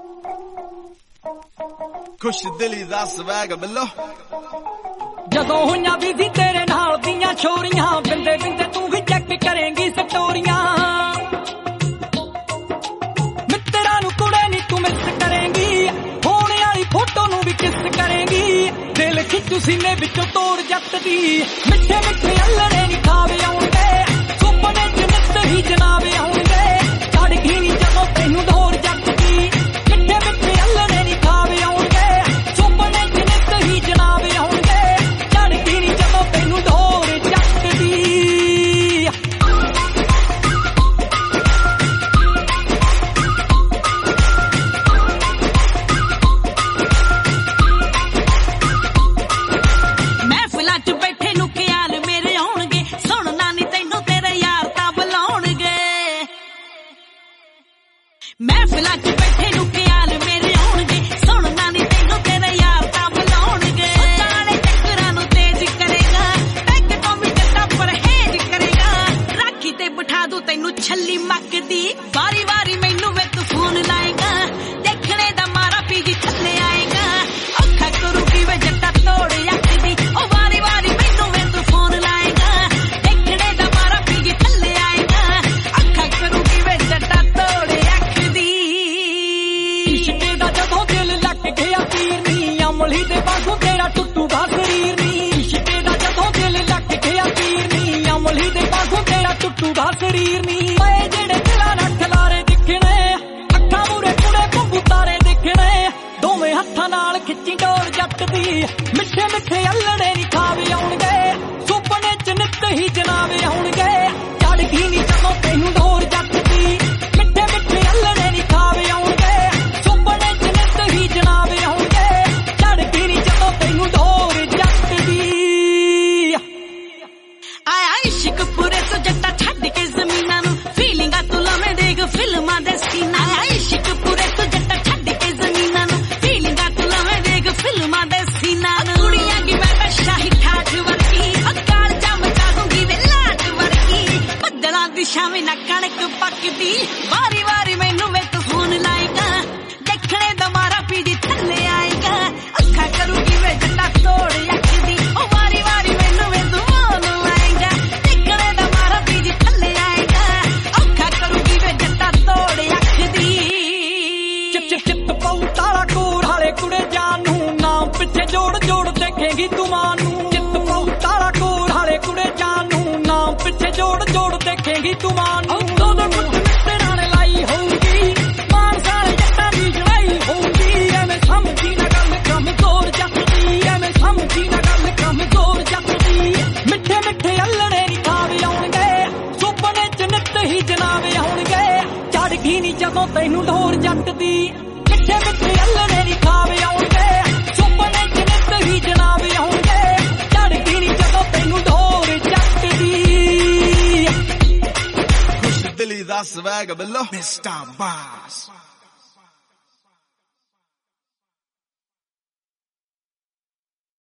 खुश दिली दा स्वैग मिलो ਜਦੋਂ ਹੋਈਆਂ ਵੀ ਸੀ ਤੇਰੇ ਨਾਲ ਦੀਆਂ ਛੋਰੀਆਂ ਬਿੰਦੇ ਬਿੰਦੇ ਤੂੰ ਵੀ ਚੈੱਕ ਕਰੇਂਗੀ ਸਟੋਰੀਆਂ ਮਿੱਤਰਾਂ ਨੂੰ ਕੁੜੇ ਨੀ ਤੂੰ ਮਿਸ ਕਰੇਂਗੀ ਹੋਣੇ ਵਾਲੀ ਫੋਟੋ ਨੂੰ ਵੀ ਕਿਸ ਕਰੇਂਗੀ ਦਿਲ ਖਿੱਚੂ ਸੀਨੇ ਵਿੱਚੋਂ ਤੋੜ ਜੱਟ ਦੀ ਮਿੱਠੇ ਮਿੱਠੇ ਅੱਲੜੇ ਨੀ ਖਾਵੇ ਆਉਣਗੇ ਸੁਪਨੇ ਚ ਨਿੱਤ ਹੀ ਜਨਾਵੇ ਆਉਣਗੇ ਛੱਡ ਗਈ ਨੀ ਜਦੋਂ ਤੈਨੂੰ ਢੋਰ ਜੱਟ ਦੀ ਮਿੱਠੇ ਮਿੱਠੇ ਅੱਲੜੇ ਨੀ ਖਾਵੇ ਆਉਣਗੇ ਸੁਪਨੇ ਚ ਨਿੱਤ ਹੀ ਜਨਾਵੇ ਆਉਣਗੇ महफिलां च बैठे नु ख्याल मेरे आउणगे सुनना नी तैनू तेरे यार तां बुलाउणगे जाने चक्करां नु तेज करेगा बैंक तो भी जट्टा परहेज करेगा राखी ते बिठा दूं तैनू छल्ली मकदी वारी वारी मैनू वे तू फोन लाएगा देखने दा मारा पीजी थल्ले आएगा औखा करूगी वे जट्टा तोड़ अखदी ओ वारी वारी मैनू वे तू फोन लाएगा देखने दा मारा पीजी थल्ले आएगा औखा करूगी वे जट्टा तोड़ अमली दे बागों तेरा टुटूगा शरीर नी इश्के दा जदों दिल लग गया तीर नी अमली दे बागों तेरा टुटूगा शरीर नी मैं जेड़े दिलां नाल खलारे दिखणे अखां मूरे कुड़े बंबू तारे दिखणे दोवें हत्थां नाल खिच्ची डोर जट दी मिठे मिठे अल्लड़े नी खावे आउणगे सुपने च नित ही जनावे आउणगे चढ़ गई नी जदों तैनू डोर जट दी मिठे मिठे अल्लड़े नी खावे आउणगे सुपने च नित ही जनावे आउणगे पूरे तो जट्टा छड़ के जमीना नु फीलिंगा तू लवे देख फिल्मां दे सीना इश्क पूरे तो जट्टा छड़ के जमीना नु फीलिंगा तू लवे देख फिल्मां दे सीना कुड़ियां की मैं शाही ठाठ वर्गी अकाल जम का दूंगी वे लाट वर्गी बदला दिशा में ना कणक पकदी वारी वारी मैनू वे तू फोन लाएगा देखने दा मारा पीजी थल्ले आएगा अखा करूगी वे जट्टा तोड़ अखदी ओ वारी वारी मैनू वे तू फोन लाएगा कुड़े जानू नाम पिछे जोड़ जोड़ देखेंगी तू मानू चित पाऊ तारा कोर हाले कुड़े जानू नाम पिछे जोड़ जोड़ देखेंगी तू मानू दोनों कुछ मित्रा ने लाई होगी मान सारे जट्टा दी लड़ाई होगी एवें समझी ना गल कमजोर जटदी एवें समझी ना गल कमजोर जटदी मिठे मिठे अल्लड़े नी खावे आउणगे सुपने च नित ही जनावे आउणगे चढ़ गई नी जदों तैनू ढोर जटदी मिठे मिठे अल्लड़े नी खावे आउणगे सुपने च नित ही जनावे आउणगे चढ़ गई नी जदों तैनू ढोर जटदी खुश दिली दा स्वैग मिलो मिस्टर बास